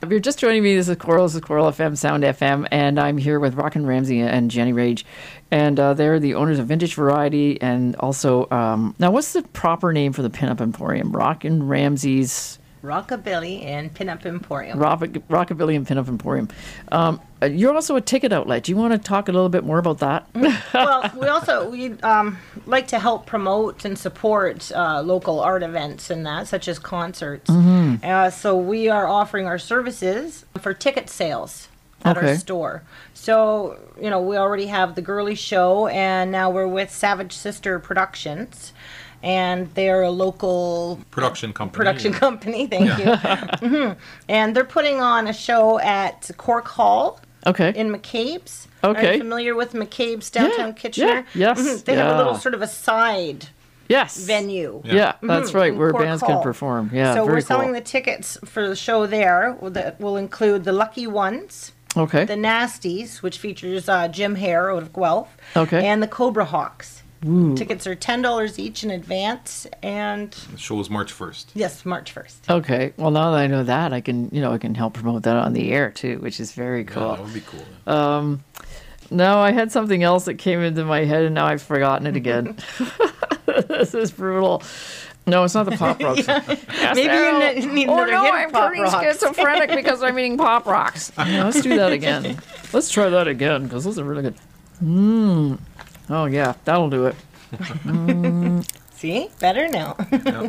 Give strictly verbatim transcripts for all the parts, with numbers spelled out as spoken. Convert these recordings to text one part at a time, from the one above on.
If you're just joining me, this is Coral, this is Coral F M, Sound F M, and I'm here with Rockin' Ramsey and Jenny Rage. And uh, they're the owners of Vintage Variety, and also, um, now what's the proper name for the Pinup Emporium? Rockin' Ramsey's... Rockabilly and Pinup Emporium. Rock, Rockabilly and Pinup Emporium. Um, you're also a ticket outlet. Do you want to talk a little bit more about that? Well, we also we um, like to help promote and support uh, local art events and that, such as concerts. Mm-hmm. Uh, so we are offering our services for ticket sales at Okay. our store. So, you know, we already have the Girly Show, and now we're with Savage Sister Productions. And they're a local Production company. production yeah. company. Thank you. hmm And they're putting on a show at Cork Hall Okay. in McCabe's. Are Okay. you familiar with McCabe's downtown Yeah, Kitchener? yeah, yes, Mhm. They have a little yeah. sort of a side Yes. venue. Yeah, Yeah. that's Mhm, right, in where Cork bands Hall. can perform. Yeah, So very we're selling cool. the tickets for the show there. That will include the Lucky Ones, Okay. the Nasties, which features uh, Jim Hare out of Guelph, Okay. and the Cobra Hawks. Ooh. Tickets are ten dollars each in advance, and The show is March first. yes, March first. Okay. Well, now that I know that, I can, you know, I can help promote that on the air too, which is very Yeah, cool. that would be cool. Um, now I had something else that came into my head, and now I've forgotten it again. This is brutal. No, it's not the Pop Rocks. Yes, Maybe you Errol. ne- need Oh another no, hit I'm of Pop turning Rocks. schizophrenic because I'm eating Pop Rocks. Yeah, let's do that again. Let's try that again because those are really good. Mmm. Oh yeah, that'll do it. See, better now. Yeah.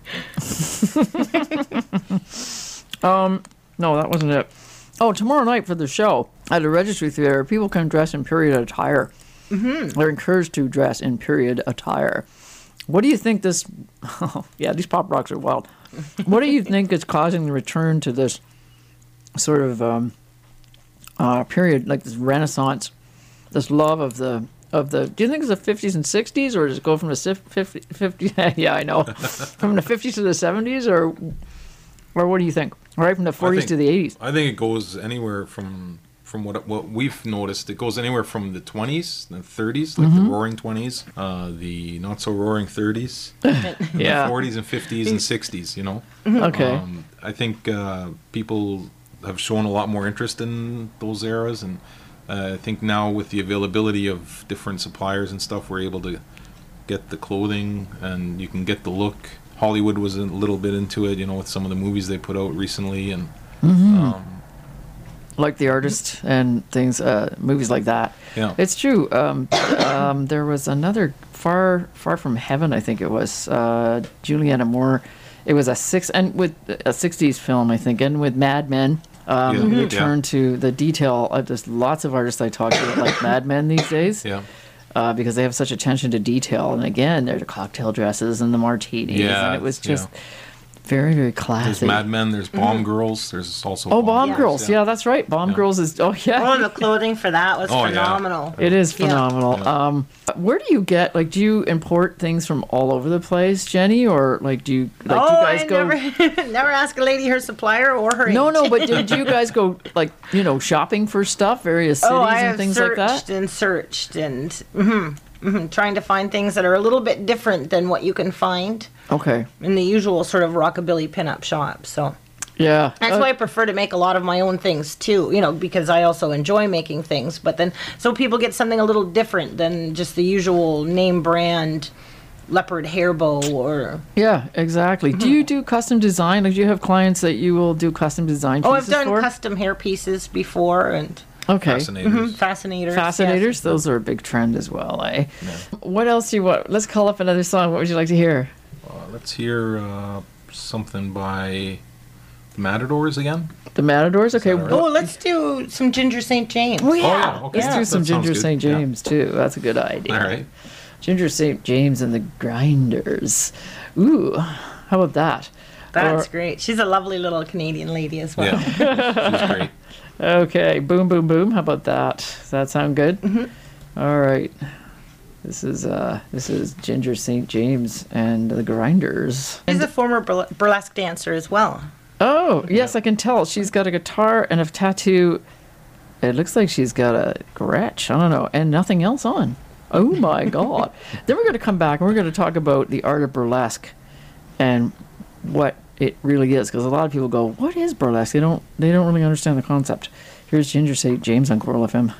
Um, no, that wasn't it. Oh, tomorrow night for the show at the Registry Theater, people can dress in period attire. Mm-hmm. They're encouraged to dress in period attire. What do you think this... Oh, yeah, these pop rocks are wild. What do you think is causing the return to this sort of um, uh, period, like this Renaissance, this love of the... Of the, do you think it's the fifties and sixties, or does it go from the fifties, fifties yeah, I know, from the fifties to the seventies, or or what do you think? Right from the forties think- to the eighties. I think it goes anywhere from from what what we've noticed. It goes anywhere from the twenties, the thirties, like Mm-hmm. the roaring twenties, uh, the not so roaring thirties, Yeah. the forties and fifties and sixties. You know. Okay. Um, I think uh, people have shown a lot more interest in those eras, and uh, I think now with the availability of different suppliers and stuff, we're able to get the clothing and you can get the look. Hollywood was a little bit into it, you know, with some of the movies they put out recently, and um, Like The Artist and things, uh, movies like that. yeah, It's true. Um, um, there was another Far Far From Heaven, I think it was, uh, Julianne Moore. It was a six and with a sixties film, I think, and with Mad Men. Um, Yeah. Mhm. Return Yeah. to the detail. Uh, there's lots of artists I talk to that like Mad Men these days. yeah. Uh, because they have such attention to detail. And again, they're the cocktail dresses and the martinis. Yeah, and it was yeah. just very, very There's classy. Mad Men, there's Bomb Girls, there's also Oh, Bomb Yeah. Girls. Yeah. that's right. Bomb Yeah. Girls is, oh, yeah. Oh, and the clothing for that was Oh, yeah. phenomenal. It is Yeah. phenomenal. Yeah. Um, where do you get, like, do you import things from all over the place, Jenny? Or, like, do you, like, oh, do you guys I go... never, never ask a lady her supplier or her No, age. no, but do, do you guys go, like, you know, shopping for stuff, various cities Oh, I and have things like searched that? and searched and mhm, mhm, trying to find things that are a little bit different than what you can find Okay. in the usual sort of rockabilly pinup shop. So Yeah. that's Uh, why I prefer to make a lot of my own things too, you know, because I also enjoy making things. But then, so people get something a little different than just the usual name brand leopard hair bow or. Yeah, exactly. Mm-hmm. Do you do custom design? Like, do you have clients that you will do custom design Oh, pieces I've done for? custom hair pieces before and Okay. Fascinators. mhm, fascinators. Fascinators, yes. those are a big trend as well, eh? What else do you want? Let's call up another song. What would you like to hear? Uh, let's hear uh, something by the Matadors again. The Matadors? Okay. that all right? Oh, let's do some Ginger Saint James. Oh, yeah. yeah, okay. Let's Yeah. do That some sounds Ginger good. Saint Yeah. James, too. That's a good idea. All right. Ginger Saint James and the Grinders. Ooh, how about that? That's Or- great. She's a lovely little Canadian lady as well. Yeah, she's great. Okay, boom, boom, boom. How about that? Does that sound good? Mm-hmm. All right. This is uh, this is Ginger Saint James and the Grinders. She's a former burle- burlesque dancer as well. Oh, yes, I can tell. She's got a guitar and a tattoo. It looks like she's got a Gretsch, I don't know, and nothing else on. Oh my God. Then we're going to come back and we're going to talk about the art of burlesque and what it really is, because a lot of people go, "What is burlesque?" They don't they don't really understand the concept. Here's Ginger Saint James on Coral F M.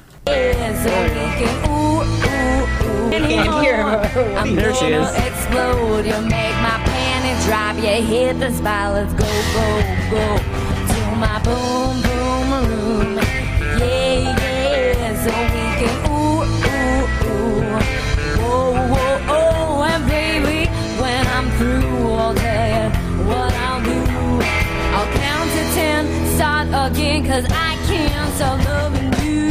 Can't hear I'm There she gonna is. explode. You make my panties drop. You hit the spot. Let's go, go, go to my boom, boom room. Yeah, yeah, so we can ooh, ooh, ooh. Whoa, whoa, oh, and baby, when I'm through, I'll tell you what I'll do. I'll count to ten, start again, cause I can't stop loving you.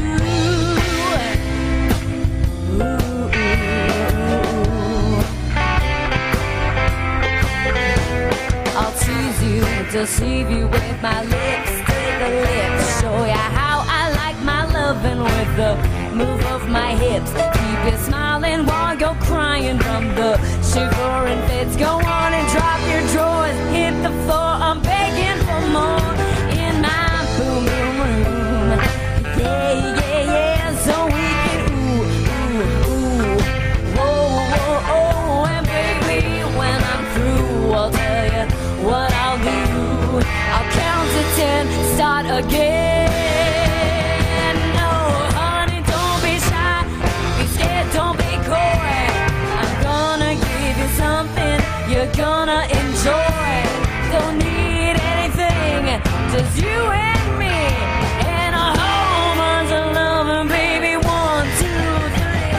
Ooh, ooh, ooh. I'll tease you, deceive you with my lips to the lips. Show ya how I like my loving with the move of my hips. Keep you smiling while you're crying from the shivering fits. Go on and drop your drawers, hit the floor. I'm begging for more in my boom boom room. Yeah, yeah, yeah, so we can ooh, ooh, ooh. Whoa, whoa, oh, and baby, when I'm through, I'll tell you what I'll do. I'll count to ten, start again. No, honey, don't be shy, be scared, don't be coy. I'm gonna give you something you're gonna enjoy. Don't need anything, just you and me, and a whole bunch of loving, baby. One, two, three.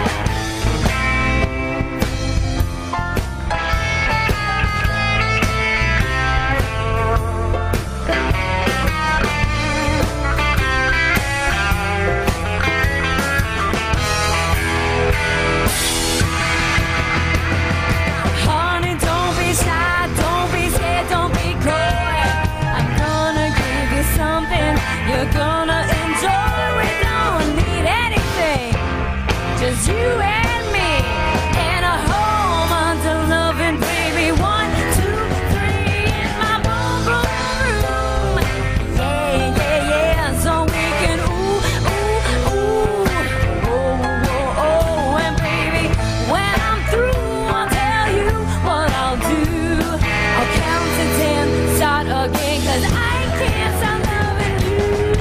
Honey, don't be shy, don't be scared, don't be coy. I'm gonna give you something you're gonna enjoy. We don't need anything, just you and me, and a whole bunch of loving, baby. One, two, three, in my boom boom room. Yeah, yeah, yeah, so we can ooh, ooh, ooh. Oh, oh, oh, and baby, when I'm through, I'll tell you what I'll do. I'll count to ten, start again, cause I can't stop loving you.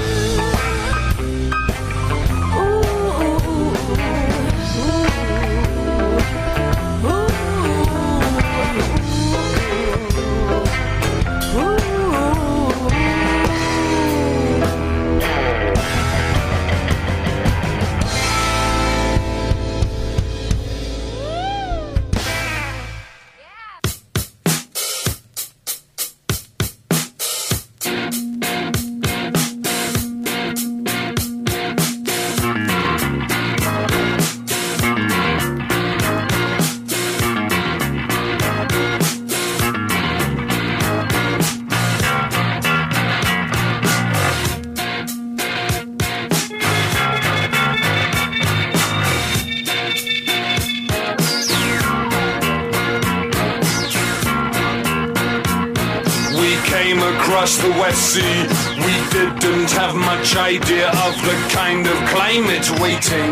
Ooh, ooh, ooh, ooh, ooh, ooh, ooh. We came across the West Sea. We didn't have much idea of the kind of climate waiting.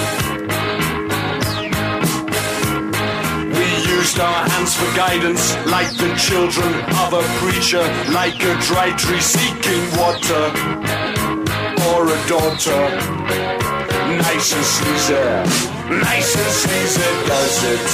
We used our hands for guidance, like the children of a preacher, like a dry tree seeking water, or a daughter. Nice and sleazy, nice and sleazy does it.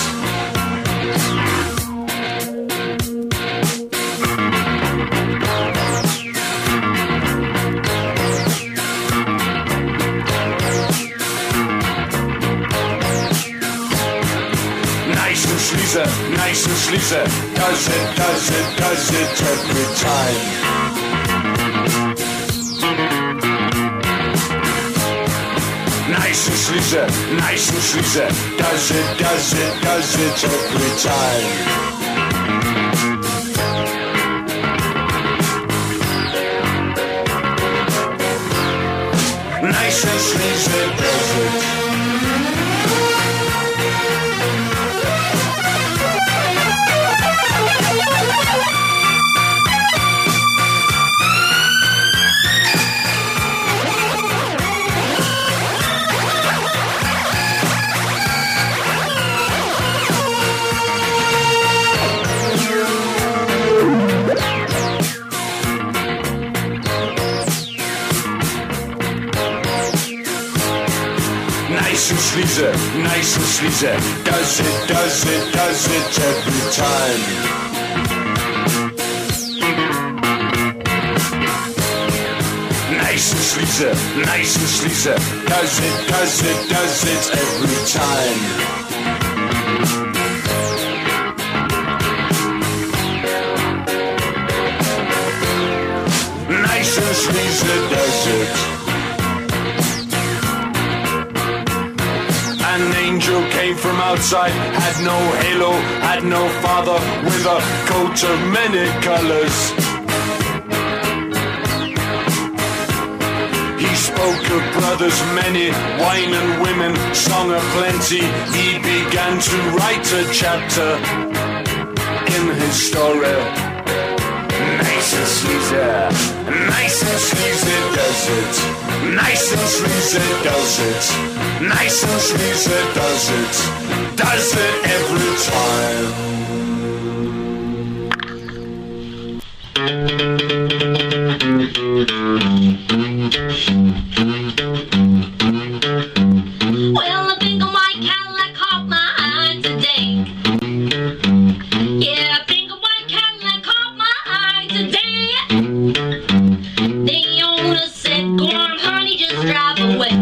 Nice and sleazy, nice and sleazy, does it, does it, does it every time. Nice and sleazy, nice and sleazy, does it, does it, does it every time. Nice and sleazy, does it. Nice and sleazy, nice and sleazy. Does it, does it, does it every time. Nice and sleazy, nice and sleazy. Does it, does it, does it every time. Nice and sleazy does it. An angel came from outside, had no halo, had no father, with a coat of many colors. He spoke of brothers many, wine and women, song of plenty. He began to write a chapter in his story. Nice and sleazy, nice and sleazy does it. Nice and sleazy does it. Nice and sleazy does it. Does it every time. Well, a big and white Cadillac caught my eye today. Yeah, a big and white Cadillac caught my eye today. The owner said, go on, honey, just drive away.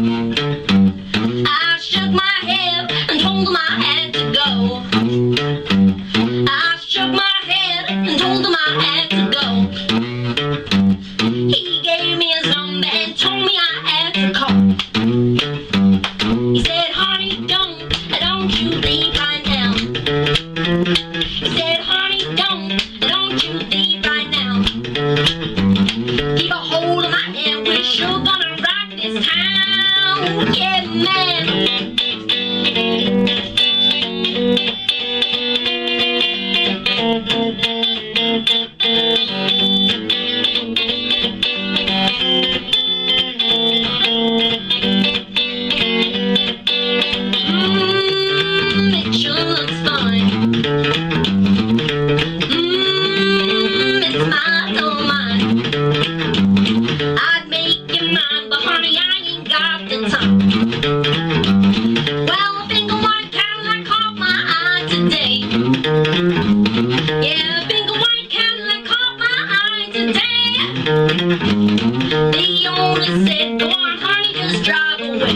I shook my head and told him I had to go. I shook my head and told him I had to go. He gave me his number and told me I had to call. He said, honey, don't, don't you leave right now. He said, honey, don't, don't you leave right now. Keep a hold of my hand, we're sure gonna rock this town. Yeah, man. Mmm, it sure looks fine. Mmm, it's mine, oh mine. I'd make you mine, but honey, I ain't got the time. Well, a big and white Cadillac caught my eye today. Yeah, a big and white Cadillac caught my eye today. The owner said, go on, honey, just drive away.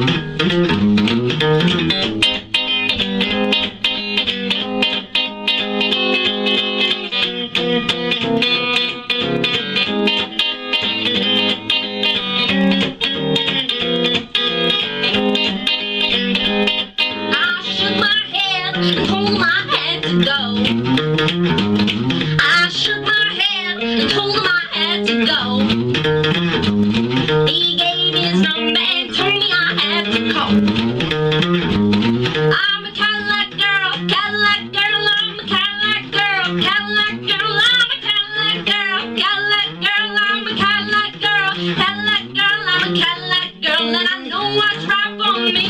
I shook my head and told him I had to go. I shook my head and told him I had to go. He gave me his number and told me I had to call. I'm a Cadillac girl, Cadillac girl, I'm a Cadillac girl, Cadillac girl, I'm a Cadillac girl, Cadillac girl, I'm a Cadillac girl, Cadillac girl, I'm a Cadillac girl, and I know what's right for me.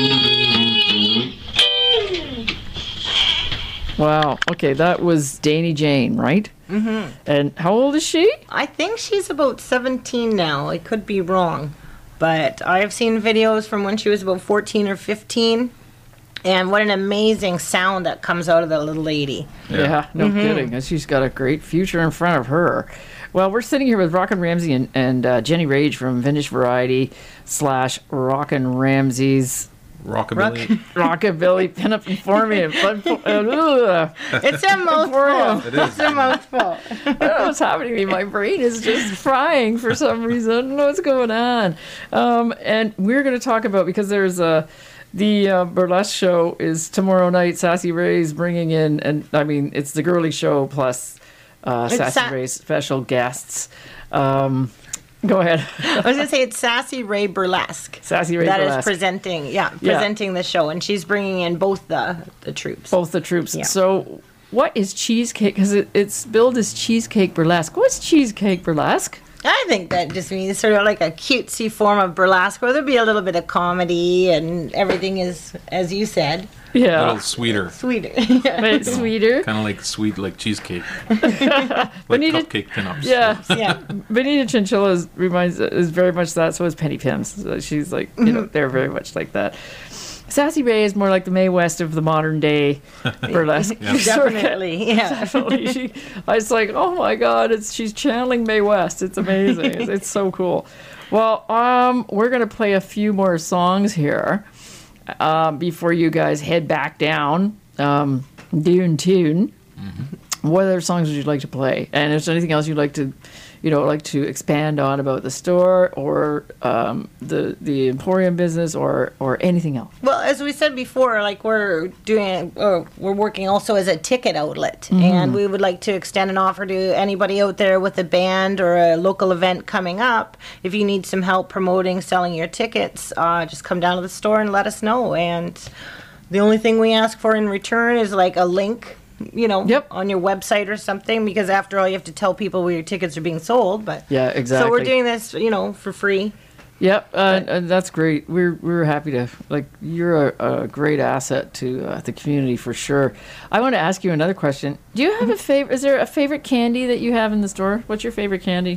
Wow. Okay, that was Danny Jane, right? Mm-hmm. And how old is she? I think she's about seventeen now. I could be wrong. But I've seen videos from when she was about fourteen or fifteen. And what an amazing sound that comes out of that little lady. Yeah, no kidding. And she's got a great future in front of her. Well, we're sitting here with Rockin' Ramsey and, and uh, Jenny Rage from Vintage Variety slash Rockin' Ramsey's Rockabilly. Rockabilly Pinup Informative. uh, It's a mouthful. It is. It's a mouthful. I don't know what's happening to me. My brain is just frying for some reason. I don't know what's going on. Um, and we're going to talk about, because there's a, the uh, burlesque show is tomorrow night. Sassy Ray's bringing in, and I mean, it's the girly show plus uh, It's Sassy Sa- Ray's special guests. Um, go ahead. I was going to say it's Sassy Ray Burlesque. Sassy Ray That is Burlesque. presenting, yeah, Yeah. presenting the show. And she's bringing in both the, the troops. Both the troops. Yeah. So, what is cheesecake? Because it, it's billed as cheesecake burlesque. What's cheesecake burlesque? I think that just means sort of like a cutesy form of burlesque where there'll be a little bit of comedy and everything is, as you said, A Yeah. little sweeter. Sweeter. Yeah. But sweeter. Kind of like sweet, like cheesecake. Like Bonita- cupcake pinups. Yeah. Yeah. Benita Chinchilla is, reminds is very much that. So is Penny Pims. So she's like, you know, they're very much like that. Sassy Ray is more like the Mae West of the modern day burlesque. circuit. Definitely. Yeah. Definitely. She, I was like, oh my god, it's she's channeling Mae West. It's amazing. it's, it's so cool. Well, um, we're gonna play a few more songs here um, before you guys head back down. Um, Dune Tune. Mm-hmm. What other songs would you like to play? And is there anything else you'd like to, you know, like to expand on about the store or um, the the Emporium business or or anything else? Well, as we said before, like we're doing, uh, we're working also as a ticket outlet, and we would like to extend an offer to anybody out there with a band or a local event coming up. If you need some help promoting, selling your tickets, uh, just come down to the store and let us know. And the only thing we ask for in return is like a link, you know, Yep. on your website or something, because after all, you have to tell people where your tickets are being sold. But Yeah, exactly. so we're doing this, you know, for free. Yep, uh, and that's great. We're we're happy to like you're a, a great asset to uh, the community for sure. I want to ask you another question. Do you have a favorite? Is there a favorite candy that you have in the store? What's your favorite candy?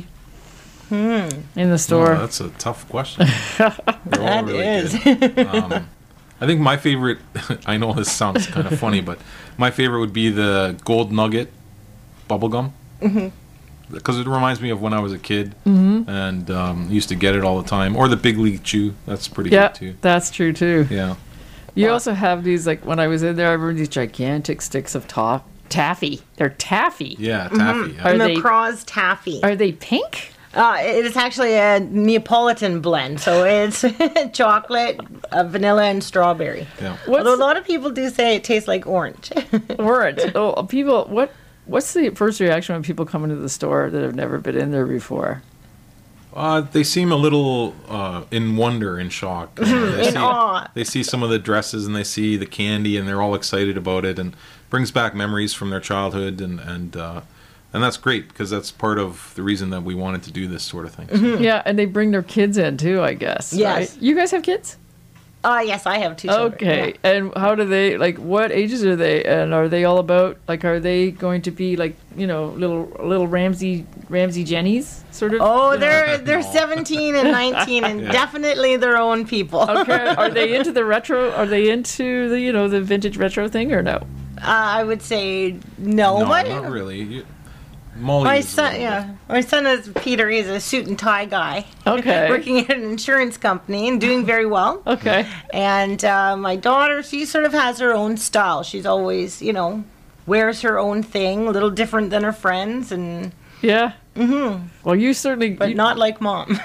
Hmm. In the Oh, store. that's a tough question. They're all That really is. good. Um, I think my favorite, I know this sounds kind of funny, but my favorite would be the Gold Nugget bubblegum. Mm-hmm. Because it reminds me of when I was a kid mm-hmm. and um, used to get it all the time. Or the Big League Chew. That's pretty Yeah, good too. that's true too. Yeah. You also have these like when I was in there, I remember these gigantic sticks of top taffy. They're taffy. Yeah, taffy. yeah. Are And they- the Cros Taffy. Are they pink? Uh, it is actually a Neapolitan blend, so it's chocolate, uh, vanilla, and strawberry. yeah. What's Although a lot of people do say it tastes like orange. orange? Oh, people, what? What's the first reaction when people come into the store that have never been in there before? Uh, they seem a little uh, in wonder, in shock. They In see, awe. They see some of the dresses and they see the candy and they're all excited about it and brings back memories from their childhood and and uh, and that's great because that's part of the reason that we wanted to do this sort of thing. So, Yeah, and they bring their kids in too, I guess. Yes. Right? You guys have kids? Uh, yes, I have two children. Okay. And how do they like what ages are they and are they all about like are they going to be like, you know, little little Ramsey Ramsey Jennies sort of? Oh, you know? they're they're seventeen and nineteen and Yeah. definitely their own people. Okay. Are they into the retro are they into the, you know, the vintage retro thing or no? Uh, I would say no. no, my, not really. You, Molly my is a son, little yeah, my son is Peter. He's a suit and tie guy, Okay. working at an insurance company and doing very well. Okay. And uh, my daughter, she sort of has her own style. She's always, you know, wears her own thing, a little different than her friends, and Yeah. Mm-hmm. Well, you certainly but you, not like mom.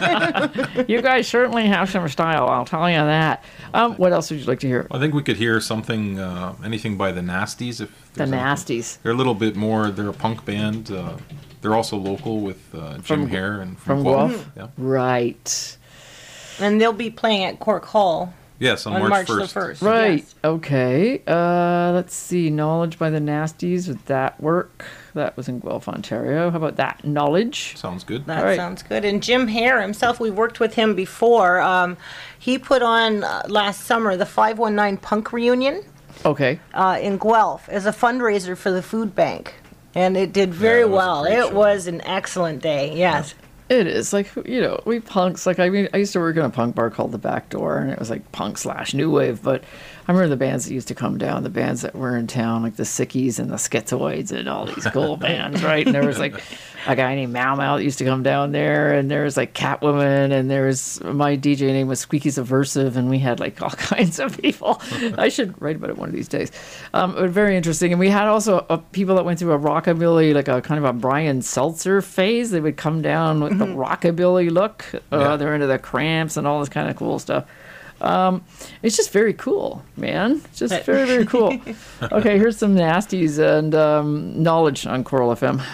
you guys certainly have some style, I'll tell you that. Um, what else would you like to hear? I think we could hear something, uh, anything by the Nasties. If The there's anything. Nasties. They're a little bit more. They're a punk band. Uh, they're also local with uh, Jim From- Hare and from from, Guelph? Guelph. Yeah. Right. And they'll be playing at Cork Hall Yes, on, on March March first. the first. Right. Yes. Okay. Uh, let's see. Knowledge by the Nasties. Would that work? That was in Guelph, Ontario. How about that? Knowledge. Sounds good. That All right. sounds good. And Jim Hare himself, we worked with him before. Um, he put on uh, last summer the five one nine Punk Reunion Okay. uh, in Guelph as a fundraiser for the food bank. And it did very Yeah, it was a well. great It show. was an excellent day, yes. It is like, you know, we punks, like, I mean, I used to work in a punk bar called The Back Door, and it was like punk slash new wave, but I remember the bands that used to come down, the bands that were in town, like the Sickies and the Schizoids and all these cool bands, right? And there was like a guy named Mau Mau that used to come down there, and there was like Catwoman, and there was, my D J name was Squeaky Subversive, and we had like all kinds of people. I should write about it one of these days. Um, it was very interesting. And we had also uh, people that went through a rockabilly, like a kind of a Brian Seltzer phase. They would come down with the rockabilly look. Uh, Yeah. They're into the Cramps and all this kind of cool stuff. Um, it's just very cool, man. It's just very, very cool. Okay, here's some Nasties and um, Knowledge on Coral F M.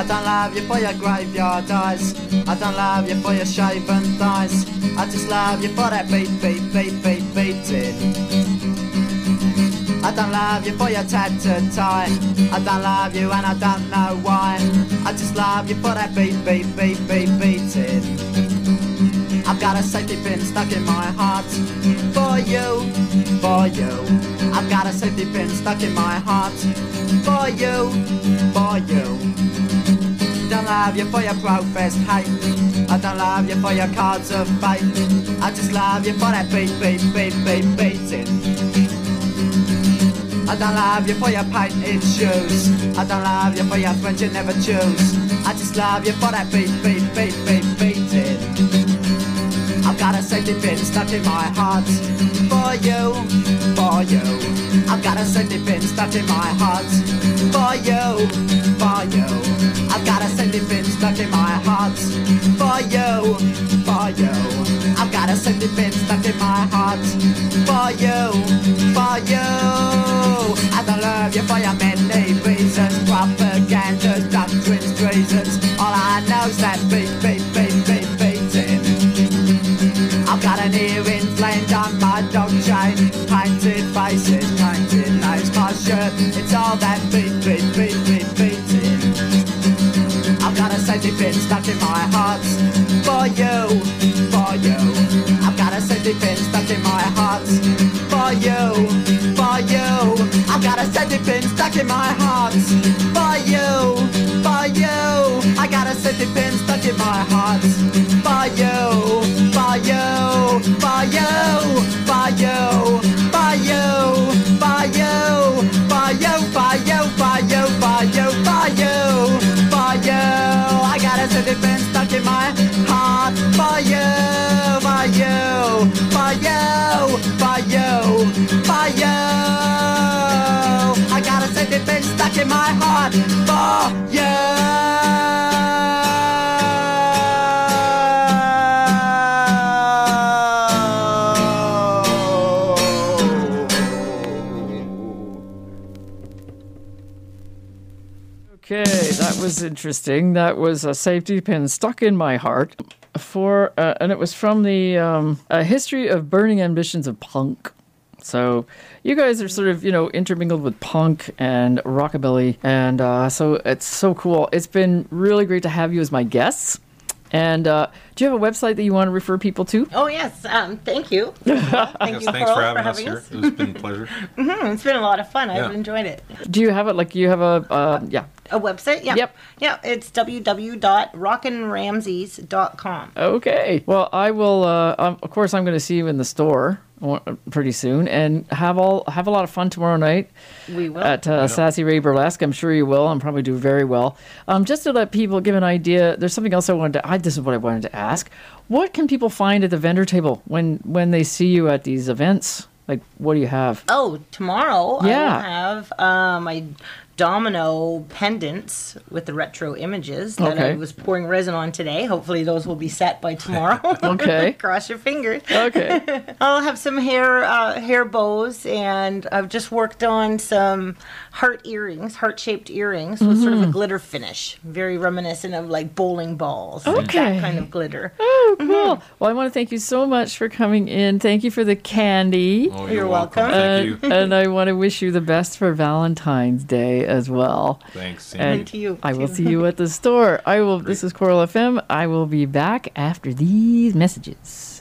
I don't love you for your graveyard eyes. I don't love you for your shaven thighs. I just love you for that beat, beat, beat, beat, beating. I don't love you for your tattooed tie. I don't love you and I don't know why. I just love you for that beat, beat, beat, beat, beating. I've got a safety pin stuck in my heart. For you, for you. I've got a safety pin stuck in my heart. For you, for you. Don't love you for your professed hate. I don't love you for your cards of fate. I just love you for that beat, beat, beat, beat, beating. I don't love you for your painted shoes. I don't love you for your friends you never choose. I just love you for that beat, beat, beat, beat, beating. I've got a safety pin stuck in my heart. For you, for you. I've got a safety pin stuck in my heart. For you, for you. I've got a safety pin stuck in my heart. For you, for you. I've got a safety pin stuck in my heart. For you, for you. I don't love you for your many reasons. Propaganda, doctrines, treasons. All I know's that beat, beat, beat, beat, beating. I've got an ear inflamed on my dog chain. Painted faces, painted names. My shirt, it's all that beat, beat, beat, beat, beating. I've got a safety pin stuck in my heart. For you, for you. I've got a safety pin stuck in my heart. For you, for you. I've got a safety pin stuck in my heart. For you, for you. I got a safety pin stuck in my heart. For you, for you, for you, for you, for you, for you, for you, for you, for you, for you, for you, for you. I got a safety pin stuck in my heart. For you, for you, for you, for you, for you. I got a safety pin stuck in my heart. For you. Okay, that was interesting. That was a safety pin stuck in my heart. For uh, and it was from the um, a history of burning ambitions of punk. So you guys are sort of, you know, intermingled with punk and rockabilly, and uh, so it's so cool. It's been really great to have you as my guests. And uh, do you have a website that you want to refer people to? Oh, yes. Um, thank you. Thank Yes, you, thanks Carl, for having us here. us. It's been a pleasure. Mm, it's been a lot of fun. Yeah. I've enjoyed it. Do you have it? Like, you have a uh, yeah. A website? Yeah. Yep. Yeah, it's w w w dot rockin ramses dot com. Okay. Well, I will. Uh, um, of course, I'm going to see you in the store pretty soon, and have all have a lot of fun tomorrow night. We will. At uh, Sassy Ray Burlesque. I'm sure you will, and probably do very well. Um, just to let people give an idea, there's something else I wanted to. I, this is what I wanted to ask. What can people find at the vendor table when when they see you at these events? Like, what do you have? Oh, tomorrow I Yeah. will have uh, my domino pendants with the retro images that Okay. I was pouring resin on today. Hopefully those will be set by tomorrow. Okay. Cross your fingers. Okay. I'll have some hair uh, hair bows, and I've just worked on some heart earrings, heart-shaped earrings with sort of a glitter finish, very reminiscent of like bowling balls. Okay. That kind of glitter. Oh, cool. Well, I want to thank you so much for coming in. Thank you for the candy. Oh, You're welcome. Thank you. and, and I want to wish you the best for Valentine's Day as well. Thanks. Same And here. to you, I will too. see you at the store. I will. This is Coral F M. I will be back after these messages.